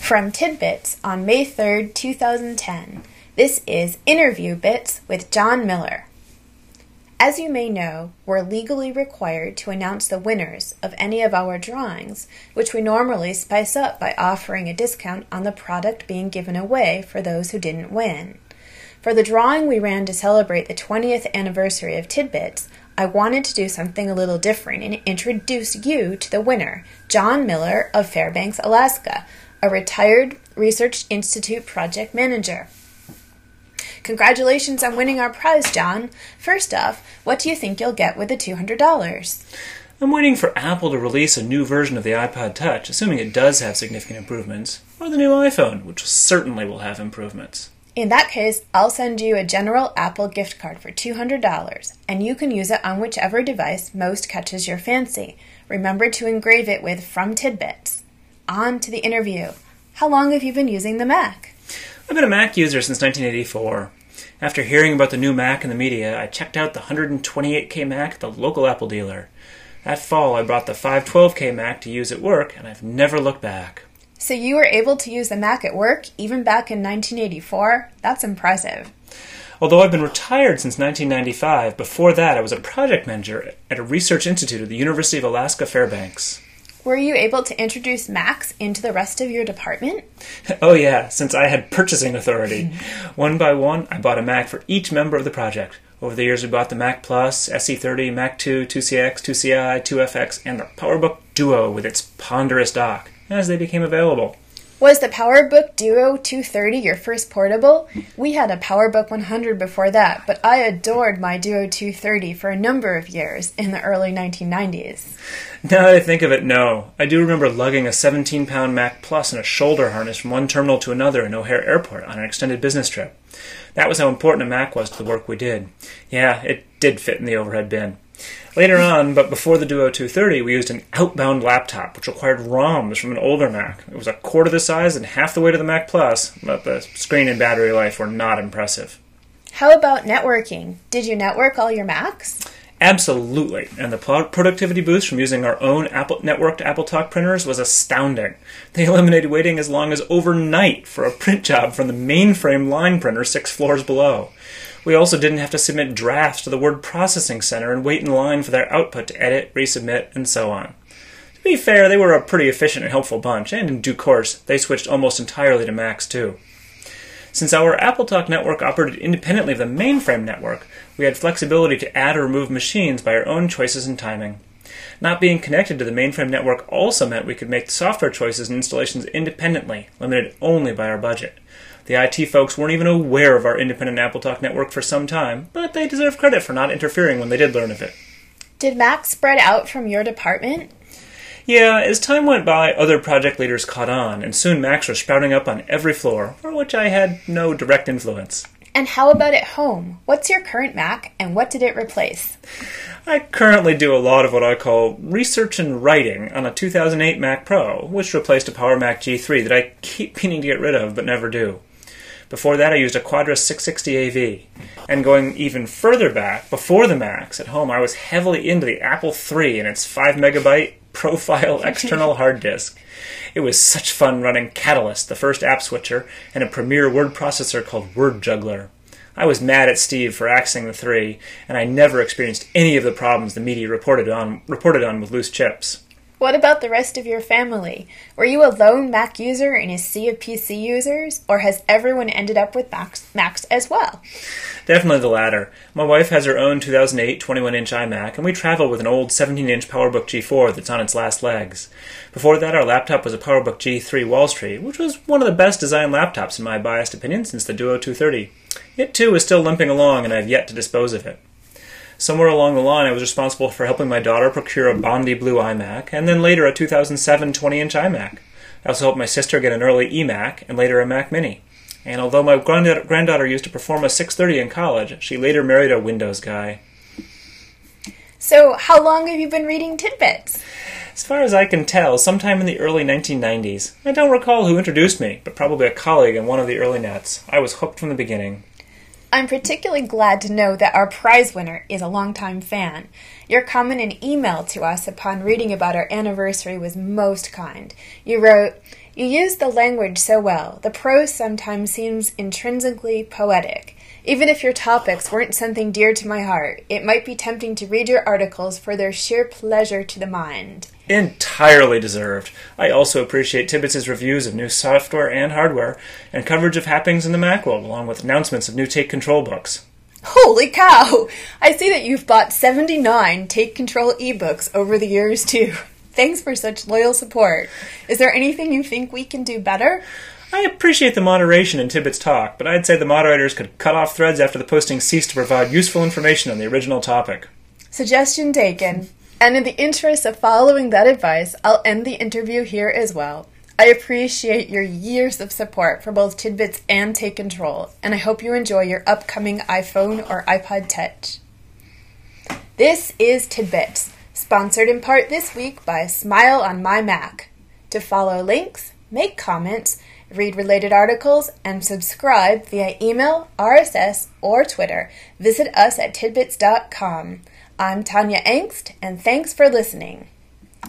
From Tidbits on May 3rd, 2010, this is Interview Bits with John Miller. As you may know, we're legally required to announce the winners of any of our drawings, which we normally spice up by offering a discount on the product being given away for those who didn't win. For the drawing we ran to celebrate the 20th anniversary of Tidbits, I wanted to do something a little different and introduce you to the winner, John Miller of Fairbanks, Alaska, a retired Research Institute project manager. Congratulations on winning our prize, John. First off, what do you think you'll get with the $200? I'm waiting for Apple to release a new version of the iPod Touch, assuming it does have significant improvements, or the new iPhone, which certainly will have improvements. In that case, I'll send you a general Apple gift card for $200, and you can use it on whichever device most catches your fancy. Remember to engrave it with From Tidbits. On to the interview. How long have you been using the Mac? I've been a Mac user since 1984. After hearing about the new Mac in the media, I checked out the 128K Mac at the local Apple dealer. That fall, I bought the 512K Mac to use at work, and I've never looked back. So you were able to use the Mac at work, even back in 1984? That's impressive. Although I've been retired since 1995, before that I was a project manager at a research institute at the University of Alaska Fairbanks. Were you able to introduce Macs into the rest of your department? Oh yeah, since I had purchasing authority. One by one, I bought a Mac for each member of the project. Over the years, we bought the Mac Plus, SE30, Mac 2, 2CX, 2CI, 2FX, and the PowerBook Duo with its ponderous dock, as they became available. Was the PowerBook Duo 230 your first portable? We had a PowerBook 100 before that, but I adored my Duo 230 for a number of years in the early 1990s. Now that I think of it, no. I do remember lugging a 17-pound Mac Plus in a shoulder harness from one terminal to another in O'Hare Airport on an extended business trip. That was how important a Mac was to the work we did. Yeah, it did fit in the overhead bin. Later on, but before the Duo 230, we used an outbound laptop, which required ROMs from an older Mac. It was a quarter the size and half the weight of the Mac Plus, but the screen and battery life were not impressive. How about networking? Did you network all your Macs? Absolutely, and the productivity boost from using our own networked AppleTalk printers was astounding. They eliminated waiting as long as overnight for a print job from the mainframe line printer 6 floors below. We also didn't have to submit drafts to the word processing center and wait in line for their output to edit, resubmit, and so on. To be fair, they were a pretty efficient and helpful bunch, and in due course, they switched almost entirely to Macs too. Since our AppleTalk network operated independently of the mainframe network, we had flexibility to add or remove machines by our own choices and timing. Not being connected to the mainframe network also meant we could make software choices and installations independently, limited only by our budget. The IT folks weren't even aware of our independent AppleTalk network for some time, but they deserve credit for not interfering when they did learn of it. Did Macs spread out from your department? Yeah, as time went by, other project leaders caught on, and soon Macs were sprouting up on every floor, for which I had no direct influence. And how about at home? What's your current Mac, and what did it replace? I currently do a lot of what I call research and writing on a 2008 Mac Pro, which replaced a Power Mac G3 that I keep meaning to get rid of, but never do. Before that, I used a Quadros 660 AV. And going even further back, before the Macs, at home, I was heavily into the Apple III and its 5-megabyte profile external hard disk. It was such fun running Catalyst, the first app switcher, and a Premiere word processor called Word Juggler. I was mad at Steve for axing the 3, and I never experienced any of the problems the media reported on with loose chips. What about the rest of your family? Were you a lone Mac user in a sea of PC users, or has everyone ended up with Macs as well? Definitely the latter. My wife has her own 2008 21-inch iMac, and we travel with an old 17-inch PowerBook G4 that's on its last legs. Before that, our laptop was a PowerBook G3 Wall Street, which was one of the best designed laptops in my biased opinion since the Duo 230. It too is still limping along, and I have yet to dispose of it. Somewhere along the line, I was responsible for helping my daughter procure a Bondi Blue iMac, and then later a 2007 20-inch iMac. I also helped my sister get an early eMac, and later a Mac Mini. And although my granddaughter used to perform a 630 in college, she later married a Windows guy. So, how long have you been reading Tidbits? As far as I can tell, sometime in the early 1990s. I don't recall who introduced me, but probably a colleague in one of the early nets. I was hooked from the beginning. I'm particularly glad to know that our prize winner is a longtime fan. Your comment and email to us upon reading about our anniversary was most kind. You wrote, You use the language so well, the prose sometimes seems intrinsically poetic. Even if your topics weren't something dear to my heart, it might be tempting to read your articles for their sheer pleasure to the mind. Entirely deserved. I also appreciate Tibbets' reviews of new software and hardware, and coverage of happenings in the Mac world, along with announcements of new Take Control books. Holy cow! I see that you've bought 79 Take Control ebooks over the years, too. Thanks for such loyal support. Is there anything you think we can do better? I appreciate the moderation in Tibbet's talk, but I'd say the moderators could cut off threads after the posting ceased to provide useful information on the original topic. Suggestion taken. And in the interest of following that advice, I'll end the interview here as well. I appreciate your years of support for both Tidbits and Take Control, and I hope you enjoy your upcoming iPhone or iPod Touch. This is Tidbits, sponsored in part this week by Smile on My Mac. To follow links, make comments, read related articles, and subscribe via email, RSS, or Twitter, visit us at tidbits.com. I'm Tanya Angst, and thanks for listening.